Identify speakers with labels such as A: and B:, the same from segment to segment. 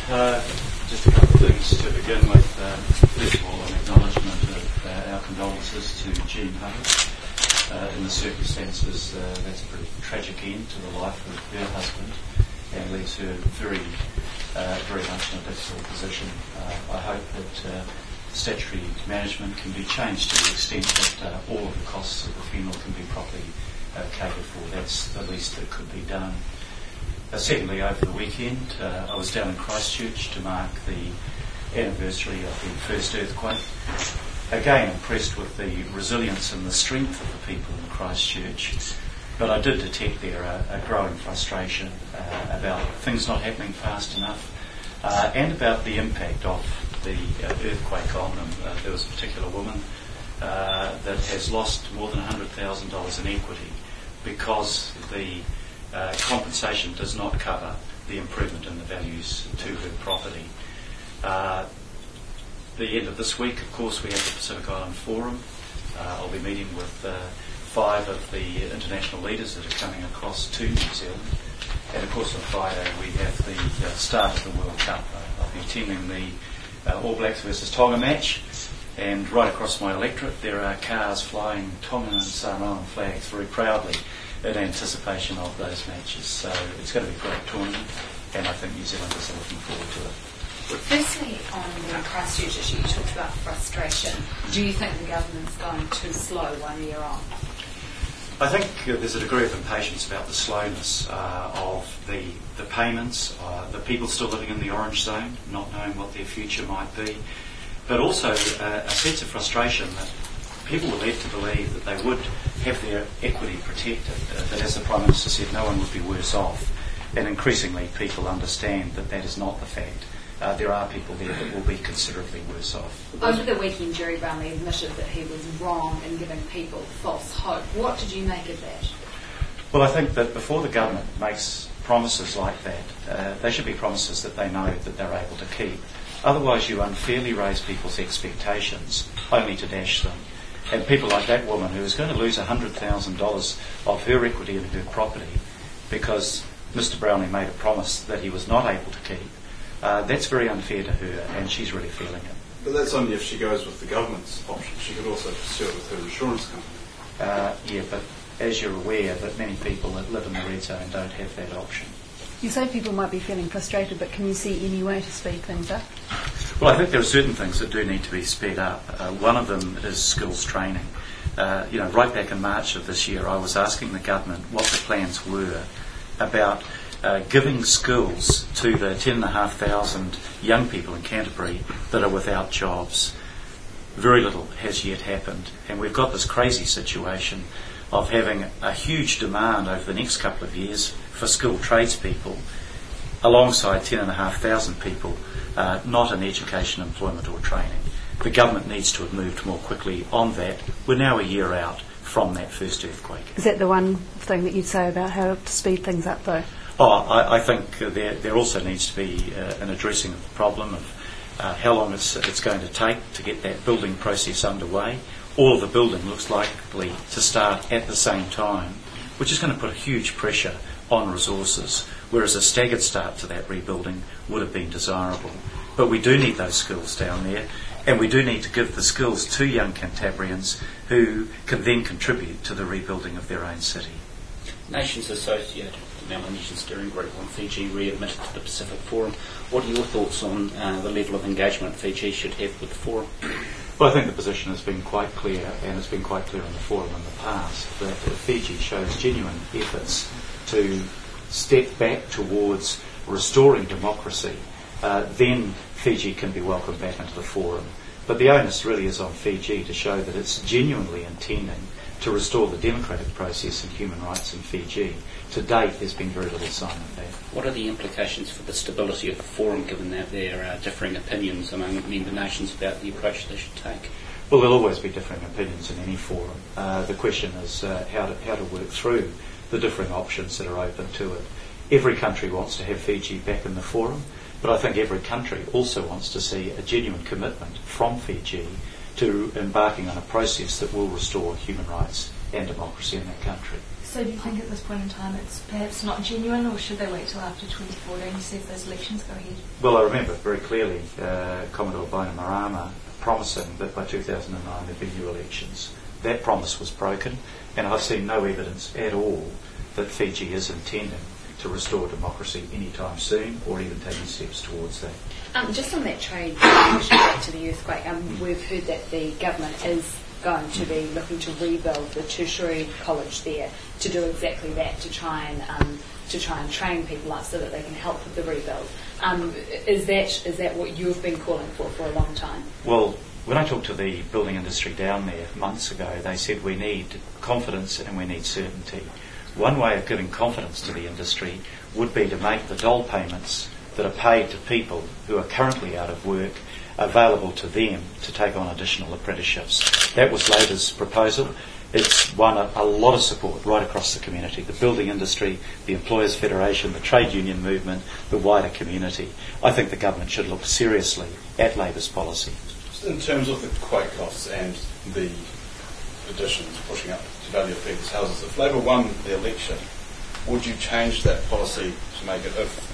A: Just a couple of things to begin with. First of all, an acknowledgement of our condolences to Jean Hubbard. In the circumstances, that's a pretty tragic end to the life of her husband and leaves her very much in a difficult position. I hope that statutory management can be changed to the extent that all of the costs of the funeral can be properly catered for. That's the least that could be done. Secondly, over the weekend, I was down in Christchurch to mark the anniversary of the first earthquake. Again, impressed with the resilience and the strength of the people in Christchurch. But I did detect there a growing frustration about things not happening fast enough and about the impact of the earthquake on them. There was a particular woman that has lost more than $100,000 in equity because the compensation does not cover the improvement in the values to her property. The end of this week, of course, we have the Pacific Island Forum. I'll be meeting with 5 of the international leaders that are coming across to New Zealand. And of course on Friday we have the start of the World Cup. I'll be attending the All Blacks versus Tonga match, and right across my electorate there are cars flying Tongan and Samoan flags very proudly in anticipation of those matches. So it's going to be a great tournament, and I think New Zealanders are looking forward to it.
B: Firstly, on the Christchurch issue, you talked about frustration. Do you think the government's going too slow 1 year on?
A: I think there's a degree of impatience about the slowness of the payments, the people still living in the orange zone, not knowing what their future might be, but also a sense of frustration that people were led to believe that they would have their equity protected, that as the Prime Minister said, no one would be worse off. And increasingly people understand that that is not the fact. There are people there that will be considerably worse off.
B: Over the weekend, Jerry Brownlee admitted that he was wrong in giving people false hope. What did you make of that?
A: Well, I think that before the government makes promises like that, they should be promises that they know that they're able to keep. Otherwise, you unfairly raise people's expectations only to dash them. And people like that woman who is going to lose $100,000 of her equity in her property because Mr. Brownlee made a promise that he was not able to keep, that's very unfair to her, and she's really feeling it.
C: But that's only if she goes with the government's option. She could also pursue it with her insurance company.
A: Yeah, but as you're aware, that many people that live in the red zone don't have that option.
D: You say people might be feeling frustrated, but can you see any way to speed things up?
A: Well, I think there are certain things that do need to be sped up. One of them is skills training. Right back in March of this year, I was asking the government what the plans were about giving skills to the 10,500 young people in Canterbury that are without jobs. Very little has yet happened, and we've got this crazy situation of having a huge demand over the next couple of years for skilled tradespeople alongside 10,500 people not in education, employment or training. The government needs to have moved more quickly on that. We're now a year out from that first earthquake.
D: Is that the one thing that you'd say about how to speed things up though?
A: I think there also needs to be an addressing of the problem of how long it's going to take to get that building process underway. All of the building looks likely to start at the same time, which is going to put a huge pressure on resources, whereas a staggered start to that rebuilding would have been desirable. But we do need those skills down there, and we do need to give the skills to young Cantabrians who can then contribute to the rebuilding of their own city.
E: Nations associated with the Melanesian Steering Group on Fiji readmitted to the Pacific Forum. What are your thoughts on the level of engagement Fiji should have with the Forum?
A: Well, I think the position has been quite clear, and it's been quite clear in the Forum in the past, that Fiji shows genuine efforts to step back towards restoring democracy. Then Fiji can be welcomed back into the Forum. But the onus really is on Fiji to show that it's genuinely intending to restore the democratic process and human rights in Fiji. To date, there's been very little sign of that.
E: What are the implications for the stability of the Forum, given that there are differing opinions among member nations about the approach they should take?
A: Well, there'll always be differing opinions in any forum. The question is how to work through the differing options that are open to it. Every country wants to have Fiji back in the Forum, but I think every country also wants to see a genuine commitment from Fiji to embarking on a process that will restore human rights and democracy in that country.
F: So do you think at this point in time it's perhaps not genuine, or should they wait till after 2014 to see if those elections go ahead?
A: Well, I remember very clearly Commodore Bainimarama promising that by 2009 there'd be new elections. That promise was broken, and I've seen no evidence at all that Fiji is intending to restore democracy anytime soon, or even taking steps towards that.
B: Just on that trade, pushing back to the earthquake, we've heard that the government is going to be looking to rebuild the tertiary college there to do exactly that, to try and train people up so that they can help with the rebuild. Is that what you've been calling for a long time?
A: Well, when I talked to the building industry down there months ago, they said we need confidence and we need certainty. One way of giving confidence to the industry would be to make the dole payments that are paid to people who are currently out of work available to them to take on additional apprenticeships. That was Labor's proposal. It's won a lot of support right across the community, the building industry, the Employers Federation, the trade union movement, the wider community. I think the government should look seriously at Labor's policy.
C: Just in terms of the quake costs and the additions pushing up the value of people's houses, if Labor won the election, would you change that policy to make it, if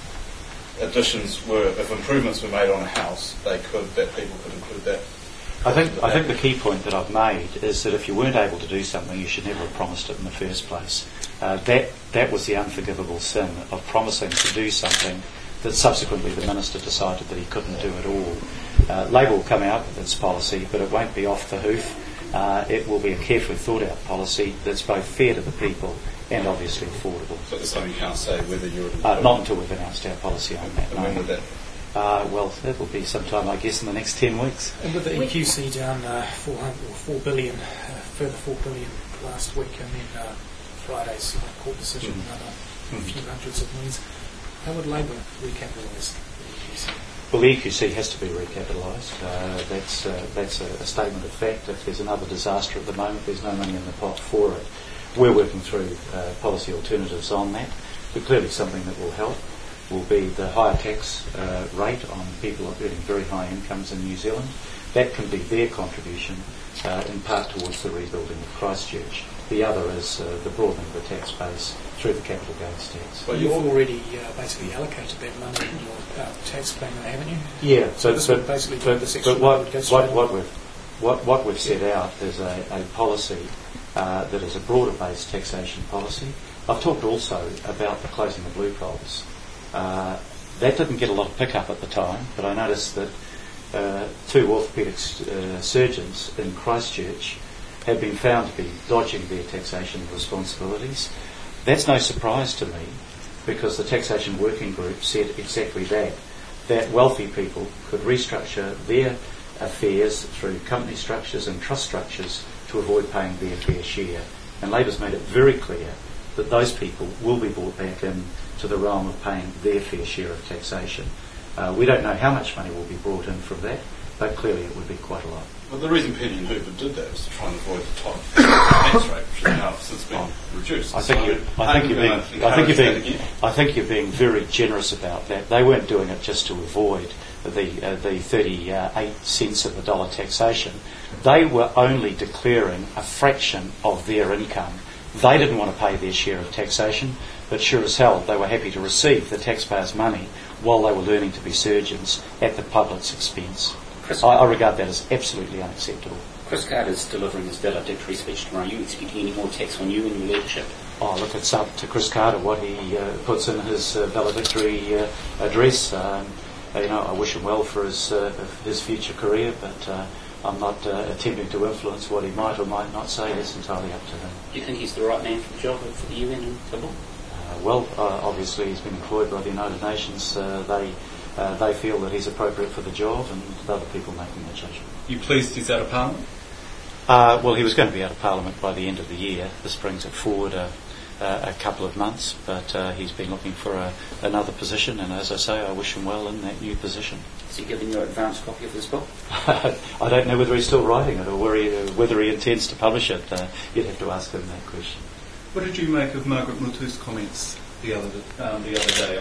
C: improvements were made on a house, that people could include that?
A: I think the key point that I've made is that if you weren't able to do something, you should never have promised it in the first place. That was the unforgivable sin of promising to do something that subsequently the Minister decided that he couldn't do at all. Labor will come out with its policy, but it won't be off the hoof. It will be a carefully thought out policy that's both fair to the people and obviously affordable.
C: So there's something you can't say whether you would...
A: Not until we've announced our policy on that.
C: And when would that...
A: Well, that will be sometime, I guess, in the next 10 weeks.
G: And with the EQC down $4 billion, further $4 billion last week, and then Friday's court decision, another few hundreds of millions, how would Labor recapitalise the EQC?
A: Well, the EQC has to be recapitalised. That's a statement of fact. If there's another disaster at the moment, there's no money in the pot for it. We're working through policy alternatives on that, but clearly something that will help will be the higher tax rate on people earning very high incomes in New Zealand. That can be their contribution in part towards the rebuilding of Christchurch. The other is the broadening of the tax base through the capital gains tax.
G: Well, you've already basically allocated that money in your tax plan, haven't you?
A: Yeah,
G: so this would basically do this extra.
A: But what we've set out is a policy that is a broader-based taxation policy. I've talked also about the closing of loopholes. That didn't get a lot of pick-up at the time, but I noticed that 2 orthopaedic surgeons in Christchurch had been found to be dodging their taxation responsibilities. That's no surprise to me, because the Taxation Working Group said exactly that wealthy people could restructure their affairs through company structures and trust structures to avoid paying their fair share. And Labor's made it very clear that those people will be brought back in to the realm of paying their fair share of taxation. We don't know how much money will be brought in from that, but clearly it would be quite a lot.
C: Well, the reason Penny and Hooper did that was to try and avoid the top tax rate, which has now since been reduced.
A: I think you're being very generous about that. They weren't doing it just to avoid the 38 cents of the dollar taxation. They were only declaring a fraction of their income. They didn't want to pay their share of taxation, but sure as hell they were happy to receive the taxpayers' money while they were learning to be surgeons at the public's expense. I regard that as absolutely unacceptable.
E: Chris Carter's delivering his valedictory speech tomorrow. Are you expecting any more tax on you and your leadership?
A: Oh, look, it's up to Chris Carter what he puts in his valedictory address. I wish him well for his future career, but I'm not attempting to influence what he might or might not say. It's entirely up to him.
E: Do you think he's the right man for the job for the UN and Kabul?
A: Obviously he's been employed by the United Nations. They feel that he's appropriate for the job, and other people making that judgment.
C: You pleased he's out of Parliament?
A: He was going to be out of Parliament by the end of the year. This brings it forward a couple of months, but he's been looking for another position, and as I say, I wish him well in that new position.
E: Is he giving you an advance copy of this book?
A: I don't know whether he's still writing it or whether he intends to publish it. You'd have to ask him that question.
H: What did you make of Margaret Mutu's comments the other day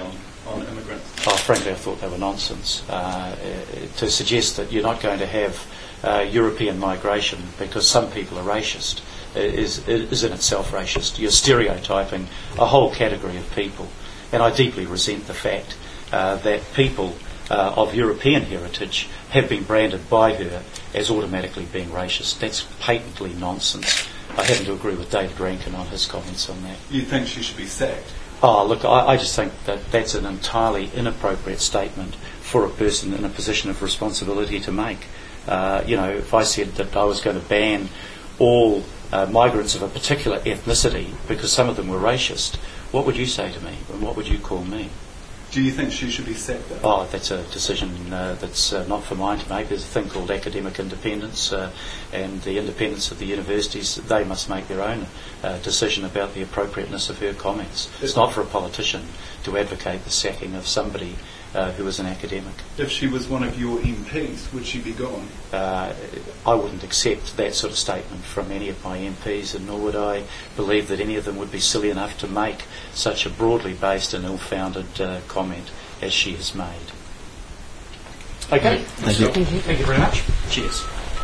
C: on immigrants?
A: Frankly, I thought they were nonsense. To suggest that you're not going to have European migration because some people are racist is in itself racist. You're stereotyping a whole category of people. And I deeply resent the fact that people of European heritage have been branded by her as automatically being racist. That's patently nonsense. I happen to agree with David Rankin on his comments on that.
C: You think she should be sacked?
A: Look, I just think that that's an entirely inappropriate statement for a person in a position of responsibility to make. If I said that I was going to ban all migrants of a particular ethnicity because some of them were racist, what would you say to me and what would you call me?
C: Do you think she should be sacked, though?
A: That's a decision that's not for mine to make. There's a thing called academic independence, and the independence of the universities, they must make their own decision about the appropriateness of her comments. It's not for a politician to advocate the sacking of somebody who is an academic.
C: If she was one of your MPs, would she be gone?
A: I wouldn't accept that sort of statement from any of my MPs, and nor would I believe that any of them would be silly enough to make such a broadly based and ill-founded comment as she has made. Okay.
E: Thank you very much.
A: Cheers.